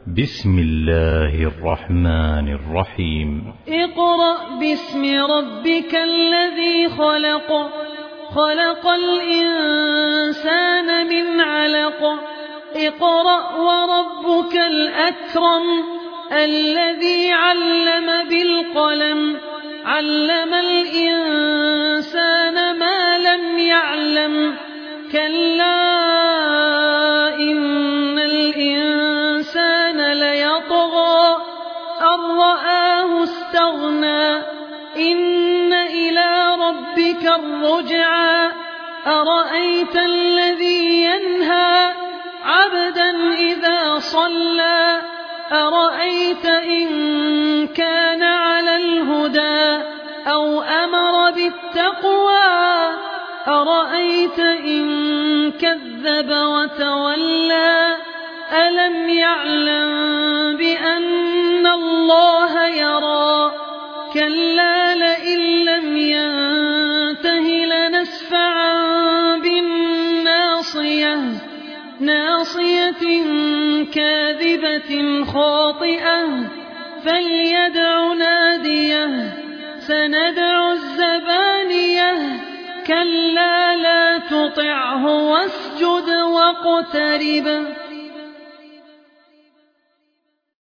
بسم الله الرحمن الرحيم. اقرأ باسم ربك الذي خلق، خلق الإنسان من علق. اقرأ وربك الأكرم الذي علم بالقلم، علم الإنسان ما لم يعلم. كلا إن الإنسان ليطغى أن رآه استغنى. إن إلى ربك الرجعى. أرأيت الذي ينهى عبدا إذا صلى. أرأيت إن كان على الهدى أو أمر بالتقوى. أرأيت إن كذب وتولى. ألم يعلم بأن الله يرى. كلا لئن لم ينته لنسفعا بالناصية، ناصية كاذبة خاطئة. فليدع ناديه. سندع الزبانية. كلا لا تطعه واسجد واقترب.